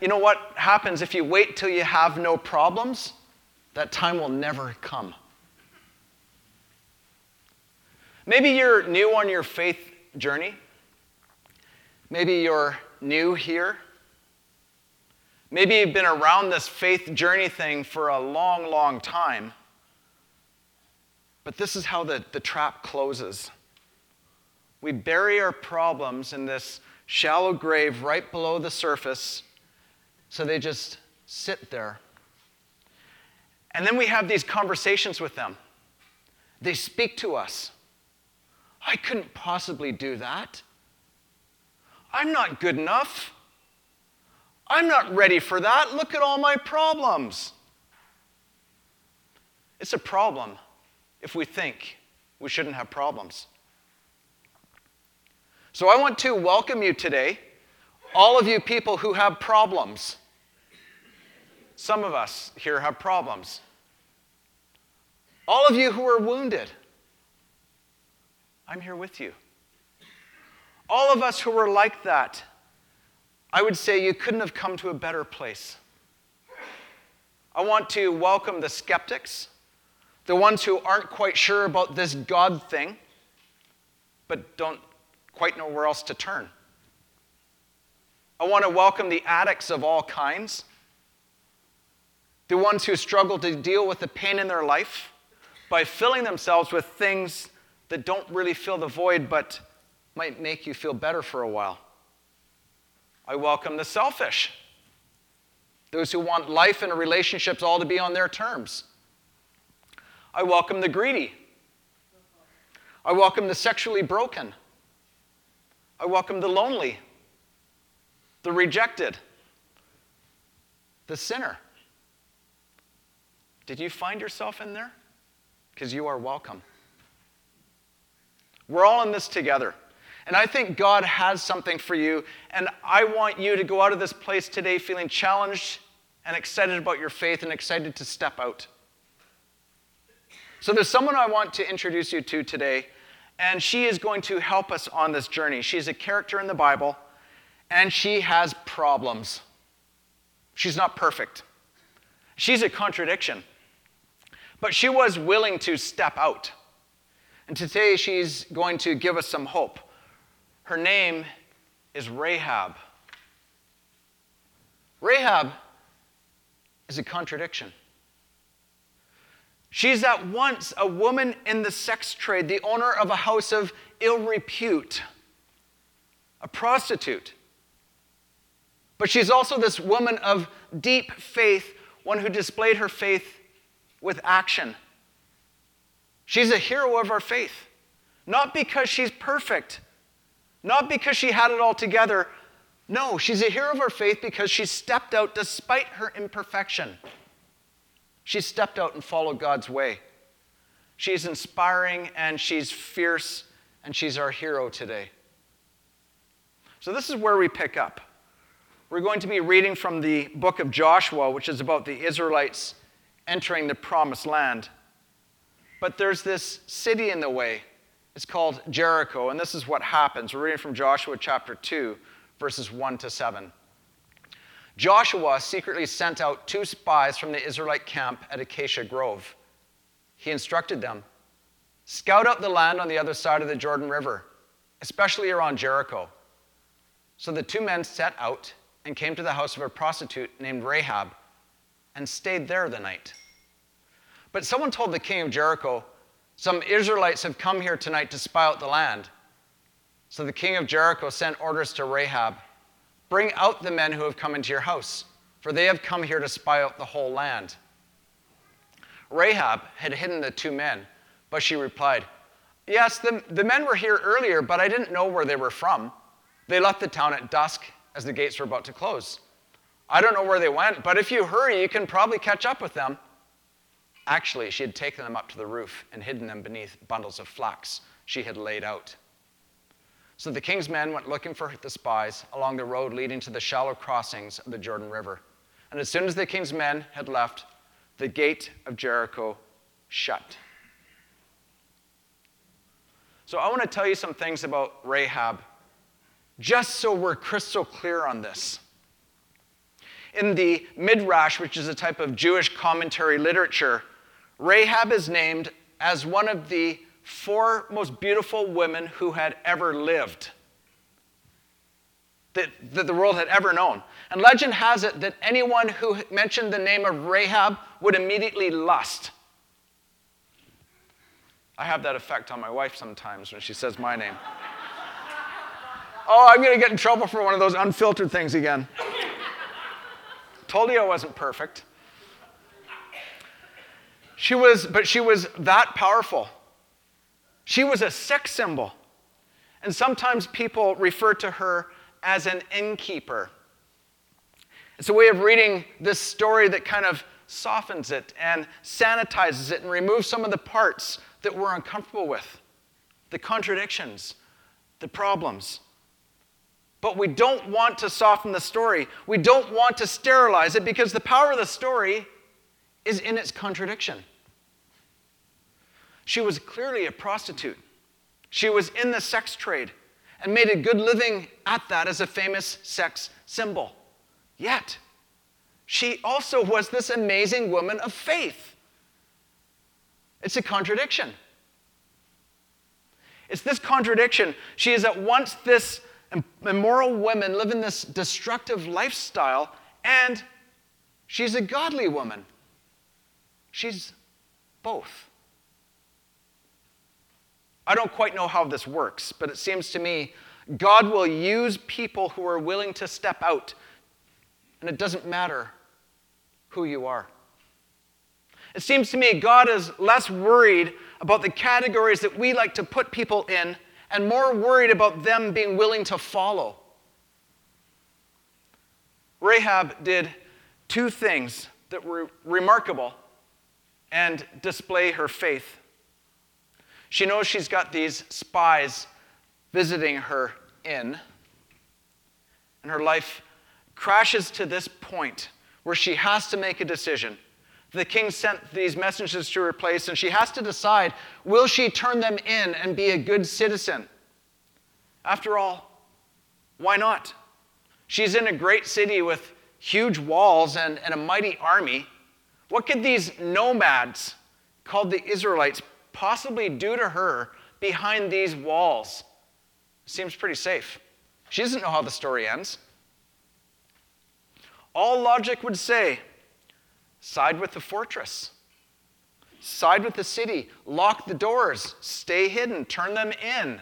you know what happens if you wait till you have no problems? That time will never come. Maybe you're new on your faith journey. Maybe you're new here. Maybe you've been around this faith journey thing for a long, long time. But this is how the trap closes. We bury our problems in this shallow grave right below the surface, so they just sit there. And then we have these conversations with them. They speak to us. I couldn't possibly do that. I'm not good enough. I'm not ready for that. Look at all my problems. It's a problem if we think we shouldn't have problems. So I want to welcome you today, all of you people who have problems. Some of us here have problems. All of you who are wounded, I'm here with you. All of us who are like that, I would say you couldn't have come to a better place. I want to welcome the skeptics, the ones who aren't quite sure about this God thing, but don't quite know where else to turn. I want to welcome the addicts of all kinds, the ones who struggle to deal with the pain in their life by filling themselves with things that don't really fill the void but might make you feel better for a while. I welcome the selfish, those who want life and relationships all to be on their terms. I welcome the greedy. I welcome the sexually broken. I welcome the lonely, the rejected, the sinner. Did you find yourself in there? Because you are welcome. We're all in this together. And I think God has something for you. And I want you to go out of this place today feeling challenged and excited about your faith and excited to step out. So there's someone I want to introduce you to today. And she is going to help us on this journey. She's a character in the Bible. And she has problems. She's not perfect. She's a contradiction. But she was willing to step out. And today she's going to give us some hope. Her name is Rahab. Rahab is a contradiction. She's at once a woman in the sex trade, the owner of a house of ill repute, a prostitute. But she's also this woman of deep faith, one who displayed her faith with action. She's a hero of our faith, not because she's perfect, not because she had it all together. No, she's a hero of our faith because she stepped out despite her imperfection. She stepped out and followed God's way. She's inspiring and she's fierce and she's our hero today. So this is where we pick up. We're going to be reading from the book of Joshua, which is about the Israelites entering the promised land. But there's this city in the way. It's called Jericho, and this is what happens. We're reading from Joshua chapter 2, verses 1 to 7. Joshua secretly sent out 2 spies from the Israelite camp at Acacia Grove. He instructed them, "Scout out the land on the other side of the Jordan River, especially around Jericho." So the 2 men set out and came to the house of a prostitute named Rahab and stayed there the night. But someone told the king of Jericho, "Some Israelites have come here tonight to spy out the land." So the king of Jericho sent orders to Rahab, "Bring out the men who have come into your house, for they have come here to spy out the whole land." Rahab had hidden the 2 men, but she replied, "Yes, the men were here earlier, but I didn't know where they were from. They left the town at dusk as the gates were about to close. I don't know where they went, but if you hurry, you can probably catch up with them." Actually, she had taken them up to the roof and hidden them beneath bundles of flax she had laid out. So the king's men went looking for the spies along the road leading to the shallow crossings of the Jordan River. And as soon as the king's men had left, the gate of Jericho shut. So I want to tell you some things about Rahab, just so we're crystal clear on this. In the Midrash, which is a type of Jewish commentary literature, Rahab is named as one of the 4 most beautiful women who had ever lived, that the world had ever known. And legend has it that anyone who mentioned the name of Rahab would immediately lust. I have that effect on my wife sometimes when she says my name. Oh, I'm going to get in trouble for one of those unfiltered things again. Told you I wasn't perfect. She was that powerful. She was a sex symbol. And sometimes people refer to her as an innkeeper. It's a way of reading this story that kind of softens it and sanitizes it and removes some of the parts that we're uncomfortable with, the contradictions, the problems. But we don't want to soften the story. We don't want to sterilize it because the power of the story is in its contradiction. She was clearly a prostitute. She was in the sex trade and made a good living at that as a famous sex symbol. Yet, she also was this amazing woman of faith. It's a contradiction. It's this contradiction. She is at once this immoral woman living this destructive lifestyle, and she's a godly woman. She's both. I don't quite know how this works, but it seems to me God will use people who are willing to step out, and it doesn't matter who you are. It seems to me God is less worried about the categories that we like to put people in and more worried about them being willing to follow. Rahab did 2 things that were remarkable and display her faith. She knows she's got these spies visiting her inn, and her life crashes to this point where she has to make a decision. The king sent these messengers to her place, and she has to decide, will she turn them in and be a good citizen? After all, why not? She's in a great city with huge walls and a mighty army. What could these nomads, called the Israelites, possibly do to her behind these walls? Seems pretty safe. She doesn't know how the story ends. All logic would say, side with the fortress. Side with the city. Lock the doors. Stay hidden. Turn them in.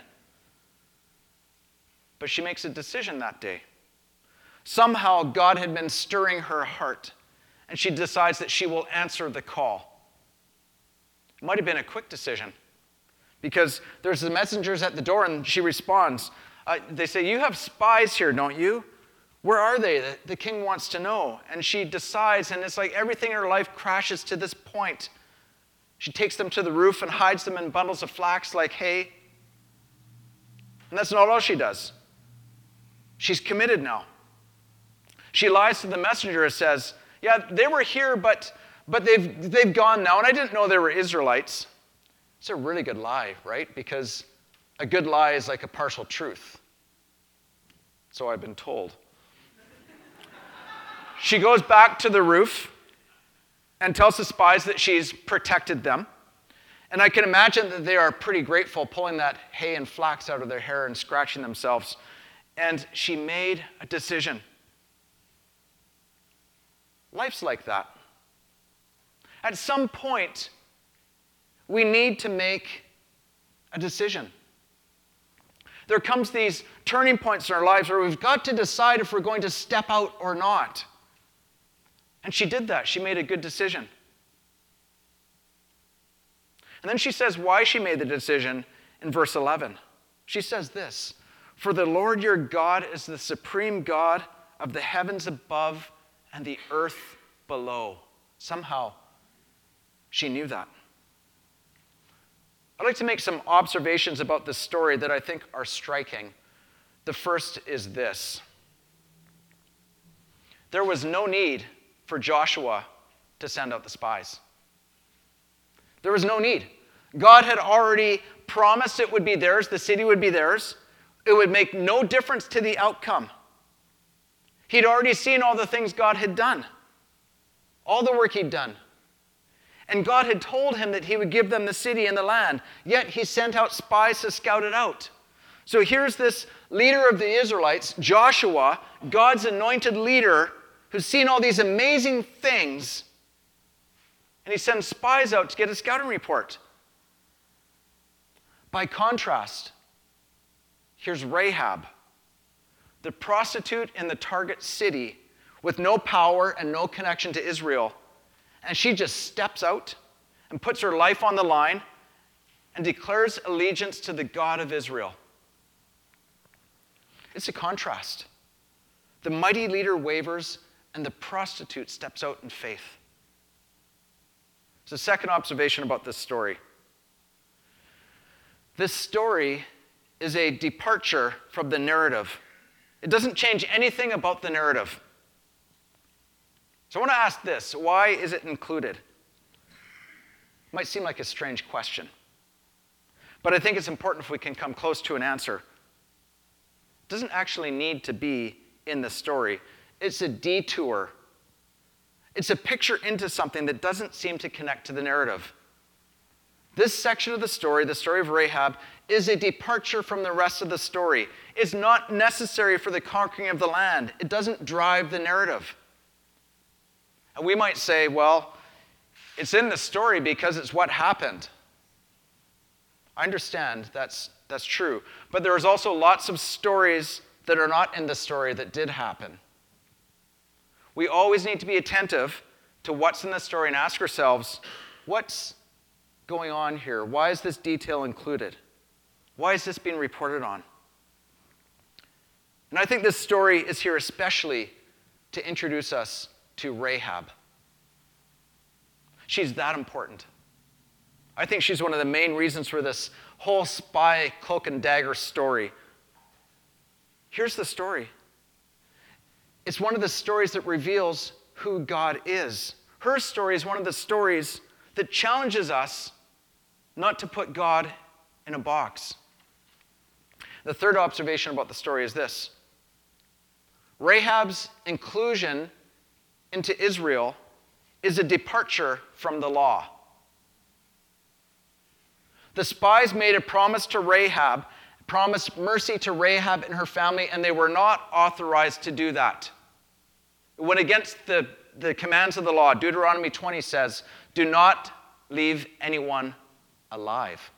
But she makes a decision that day. Somehow God had been stirring her heart, and she decides that she will answer the call. It might have been a quick decision, because there's the messengers at the door, and she responds. They say, you have spies here, don't you? Where are they? The king wants to know. And she decides, and it's like everything in her life crashes to this point. She takes them to the roof and hides them in bundles of flax like hay. And that's not all she does. She's committed now. She lies to the messenger and says, yeah, they were here, but they've gone now, and I didn't know they were Israelites. It's a really good lie, right? Because a good lie is like a partial truth. So I've been told. She goes back to the roof and tells the spies that she's protected them. And I can imagine that they are pretty grateful, pulling that hay and flax out of their hair and scratching themselves. And she made a decision. Life's like that. At some point, we need to make a decision. There comes these turning points in our lives where we've got to decide if we're going to step out or not. And she did that. She made a good decision. And then she says why she made the decision in verse 11. She says this, for the Lord your God is the supreme God of the heavens above and the earth below. Somehow, she knew that. I'd like to make some observations about this story that I think are striking. The first is this. There was no need for Joshua to send out the spies. There was no need. God had already promised it would be theirs, the city would be theirs. It would make no difference to the outcome. He'd already seen all the things God had done, all the work he'd done. And God had told him that he would give them the city and the land, yet he sent out spies to scout it out. So here's this leader of the Israelites, Joshua, God's anointed leader, who's seen all these amazing things, and he sends spies out to get a scouting report. By contrast, here's Rahab, the prostitute in the target city with no power and no connection to Israel. And she just steps out and puts her life on the line and declares allegiance to the God of Israel. It's a contrast. The mighty leader wavers, and the prostitute steps out in faith. It's a second observation about this story. This story is a departure from the narrative. It doesn't change anything about the narrative. So I want to ask this: why is it included? It might seem like a strange question, but I think it's important if we can come close to an answer. It doesn't actually need to be in the story. It's a detour. It's a picture into something that doesn't seem to connect to the narrative. This section of the story of Rahab, is a departure from the rest of the story. It's not necessary for the conquering of the land. It doesn't drive the narrative. And we might say, well, it's in the story because it's what happened. I understand that's true. But there's also lots of stories that are not in the story that did happen. We always need to be attentive to what's in the story and ask ourselves, what's going on here? Why is this detail included? Why is this being reported on? And I think this story is here especially to introduce us to Rahab. She's that important. I think she's one of the main reasons for this whole spy cloak and dagger story. Here's the story. It's one of the stories that reveals who God is. Her story is one of the stories that challenges us not to put God in a box. The third observation about the story is this: Rahab's inclusion into Israel is a departure from the law. The spies made a promise to Rahab, promised mercy to Rahab and her family, and they were not authorized to do that. It went against the commands of the law. Deuteronomy 20 says, do not leave anyone alive.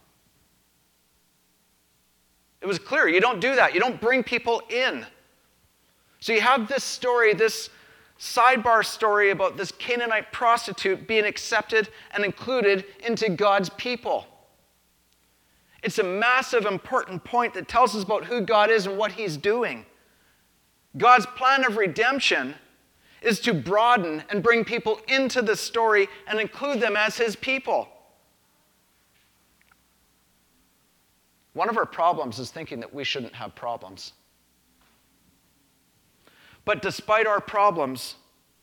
It was clear, you don't do that. You don't bring people in. So you have this story, this sidebar story about this Canaanite prostitute being accepted and included into God's people. It's a massive, important point that tells us about who God is and what he's doing. God's plan of redemption is to broaden and bring people into the story and include them as his people. One of our problems is thinking that we shouldn't have problems. But despite our problems,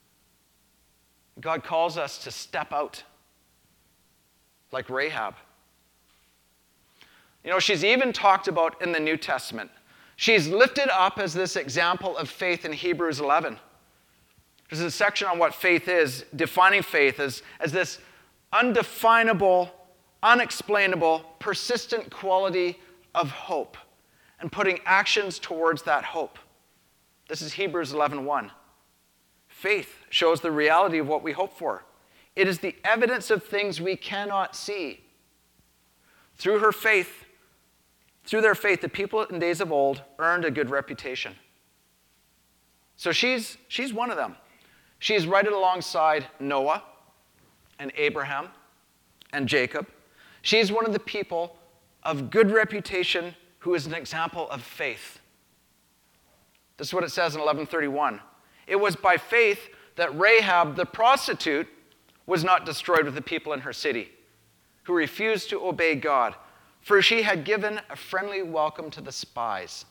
God calls us to step out like Rahab. You know, she's even talked about in the New Testament. She's lifted up as this example of faith in Hebrews 11. There's a section on what faith is, defining faith as this undefinable, unexplainable, persistent quality of hope and putting actions towards that hope. This is Hebrews 11:1. Faith shows the reality of what we hope for. It is the evidence of things we cannot see. Through their faith, the people in days of old earned a good reputation. So she's one of them. She's right alongside Noah and Abraham and Jacob. She's one of the people of good reputation who is an example of faith. This is what it says in 11:31. It was by faith that Rahab the prostitute was not destroyed with the people in her city, who refused to obey God, for she had given a friendly welcome to the spies.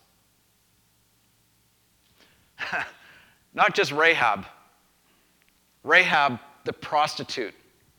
Not just Rahab. Rahab the prostitute.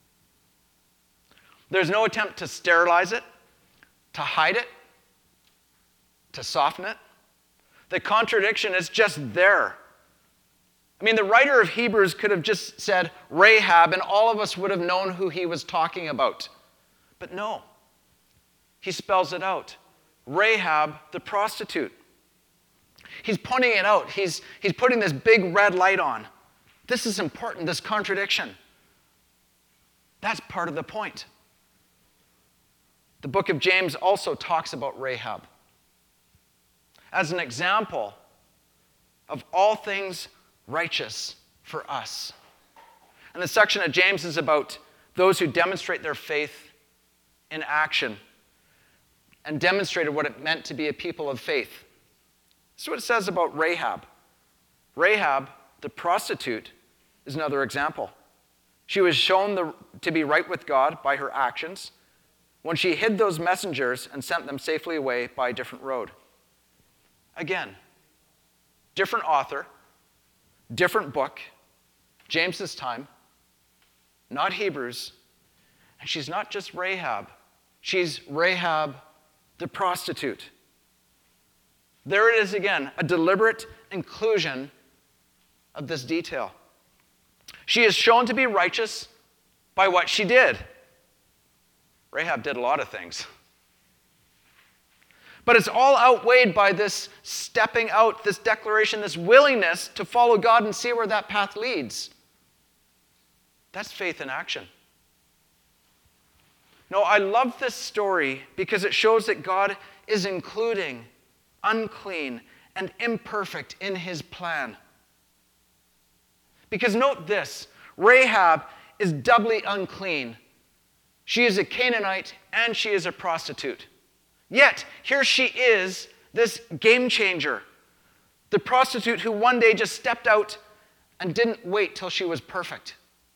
There's no attempt to sterilize it, to hide it, to soften it. The contradiction is just there. I mean, the writer of Hebrews could have just said Rahab, and all of us would have known who he was talking about. But no, he spells it out. Rahab, the prostitute. He's pointing it out. He's putting this big red light on. This is important, this contradiction. That's part of the point. The book of James also talks about Rahab as an example of all things righteous for us. And the section of James is about those who demonstrate their faith in action and demonstrated what it meant to be a people of faith. This is what it says about Rahab. Rahab, the prostitute, is another example. She was shown to be right with God by her actions when she hid those messengers and sent them safely away by a different road. Again, different author, different book, James's time, not Hebrews, and she's not just Rahab. She's Rahab the prostitute. There it is again, a deliberate inclusion of this detail. She is shown to be righteous by what she did. Rahab did a lot of things. But it's all outweighed by this stepping out, this declaration, this willingness to follow God and see where that path leads. That's faith in action. No, I love this story because it shows that God is including unclean and imperfect in his plan. Because note this, Rahab is doubly unclean. She is a Canaanite and she is a prostitute. Yet, here she is, this game changer, the prostitute who one day just stepped out and didn't wait till she was perfect.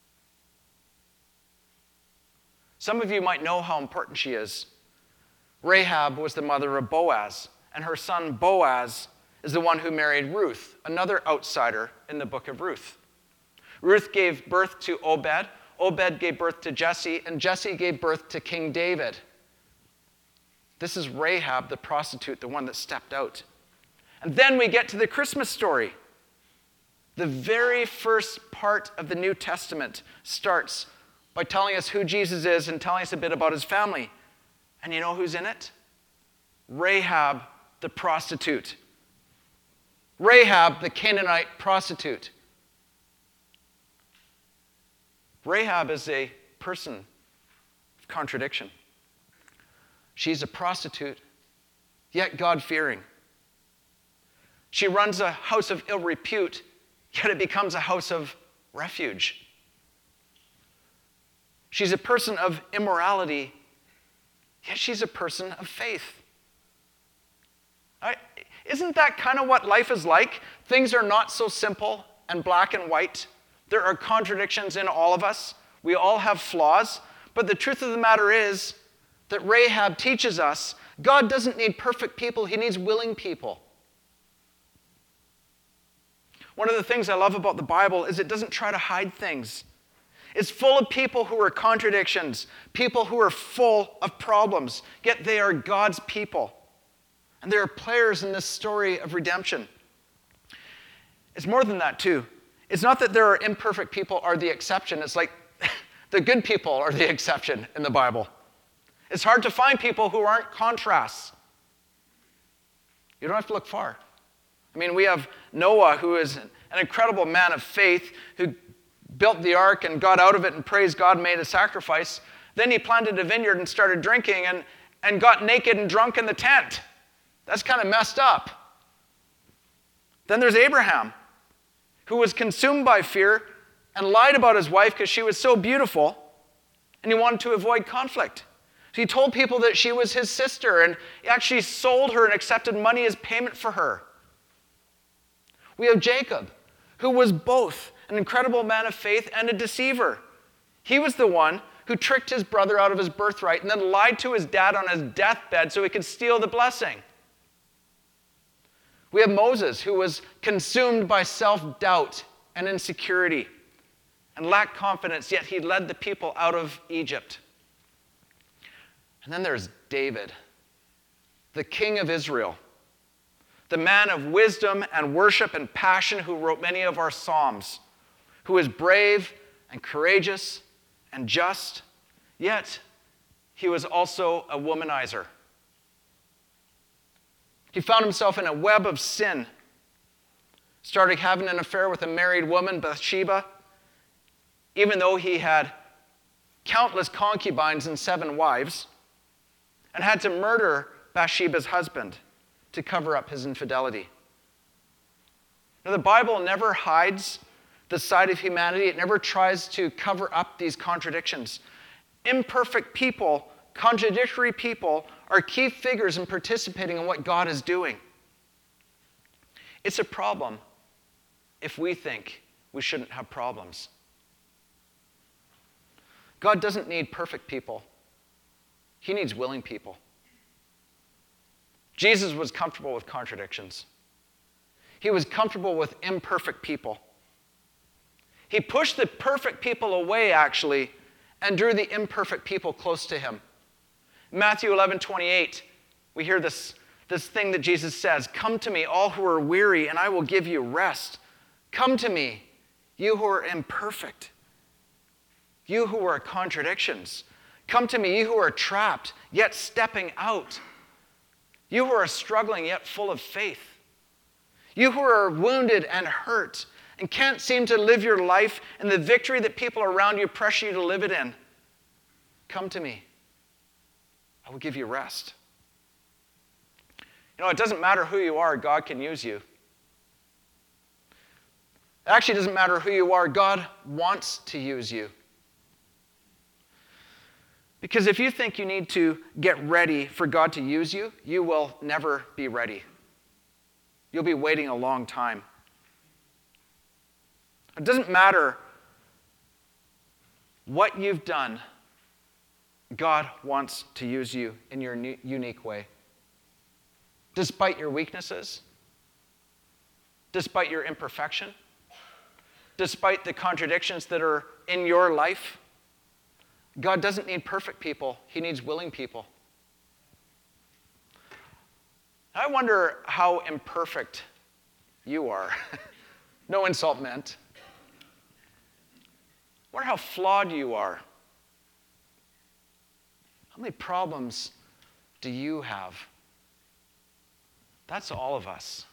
Some of you might know how important she is. Rahab was the mother of Boaz, and her son Boaz is the one who married Ruth, another outsider in the book of Ruth. Ruth gave birth to Obed, Obed gave birth to Jesse, and Jesse gave birth to King David. This is Rahab, the prostitute, the one that stepped out. And then we get to the Christmas story. The very first part of the New Testament starts by telling us who Jesus is and telling us a bit about his family. And you know who's in it? Rahab, the prostitute. Rahab, the Canaanite prostitute. Rahab is a person of contradiction. She's a prostitute, yet God-fearing. She runs a house of ill repute, yet it becomes a house of refuge. She's a person of immorality, yet she's a person of faith. Isn't that kind of what life is like? Things are not so simple and black and white. There are contradictions in all of us. We all have flaws. But the truth of the matter is that Rahab teaches us God doesn't need perfect people. He needs willing people. One of the things I love about the Bible is it doesn't try to hide things. It's full of people who are contradictions, people who are full of problems, yet they are God's people. And they are players in this story of redemption. It's more than that, too. It's not that there are imperfect people are the exception. It's like the good people are the exception in the Bible. It's hard to find people who aren't contrasts. You don't have to look far. I mean, we have Noah, who is an incredible man of faith, who built the ark and got out of it and praised God, made a sacrifice. Then he planted a vineyard and started drinking and got naked and drunk in the tent. That's kind of messed up. Then there's Abraham, who was consumed by fear and lied about his wife because she was so beautiful, and he wanted to avoid conflict. So he told people that she was his sister, and he actually sold her and accepted money as payment for her. We have Jacob, who was both an incredible man of faith and a deceiver. He was the one who tricked his brother out of his birthright and then lied to his dad on his deathbed so he could steal the blessing. We have Moses, who was consumed by self-doubt and insecurity and lacked confidence, yet he led the people out of Egypt. And then there's David, the king of Israel, the man of wisdom and worship and passion who wrote many of our psalms, who is brave and courageous and just, yet he was also a womanizer. He found himself in a web of sin, started having an affair with a married woman, Bathsheba, even though he had countless concubines and 7 wives, and had to murder Bathsheba's husband to cover up his infidelity. Now, the Bible never hides the side of humanity. It never tries to cover up these contradictions. Imperfect people, contradictory people, are key figures in participating in what God is doing. It's a problem if we think we shouldn't have problems. God doesn't need perfect people. He needs willing people. Jesus was comfortable with contradictions. He was comfortable with imperfect people. He pushed the perfect people away, actually, and drew the imperfect people close to him. In Matthew 11:28, we hear this thing that Jesus says, "Come to me, all who are weary, and I will give you rest. Come to me, you who are imperfect, you who are contradictions. Come to me, you who are trapped, yet stepping out. You who are struggling, yet full of faith. You who are wounded and hurt and can't seem to live your life in the victory that people around you pressure you to live it in. Come to me. I will give you rest." You know, it doesn't matter who you are, God can use you. It actually doesn't matter who you are, God wants to use you. Because if you think you need to get ready for God to use you, you will never be ready. You'll be waiting a long time. It doesn't matter what you've done, God wants to use you in your unique way. Despite your weaknesses, despite your imperfection, despite the contradictions that are in your life, God doesn't need perfect people. He needs willing people. I wonder how imperfect you are. No insult meant. I wonder how flawed you are. How many problems do you have? That's all of us.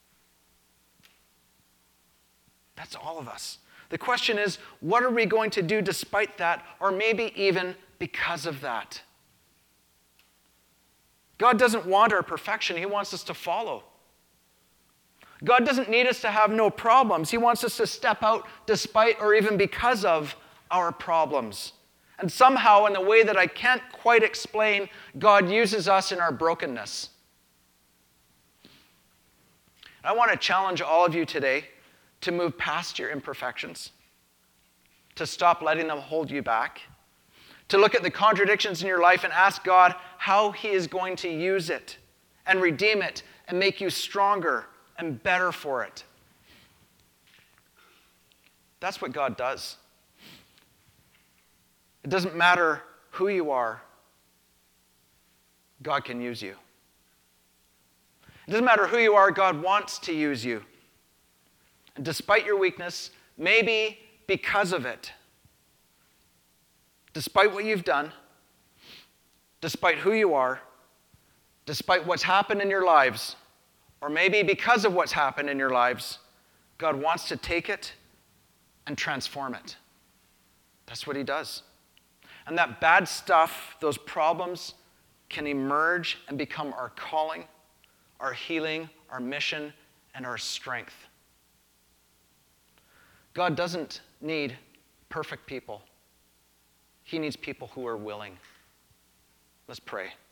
That's all of us. The question is, what are we going to do despite that, or maybe even because of that? God doesn't want our perfection. He wants us to follow. God doesn't need us to have no problems. He wants us to step out despite or even because of our problems. And somehow, in a way that I can't quite explain, God uses us in our brokenness. I want to challenge all of you today to move past your imperfections, to stop letting them hold you back, to look at the contradictions in your life and ask God how He is going to use it and redeem it and make you stronger and better for it. That's what God does. It doesn't matter who you are, God can use you. It doesn't matter who you are, God wants to use you. And despite your weakness, maybe because of it, despite what you've done, despite who you are, despite what's happened in your lives, or maybe because of what's happened in your lives, God wants to take it and transform it. That's what He does. And that bad stuff, those problems, can emerge and become our calling, our healing, our mission, and our strength. God doesn't need perfect people. He needs people who are willing. Let's pray.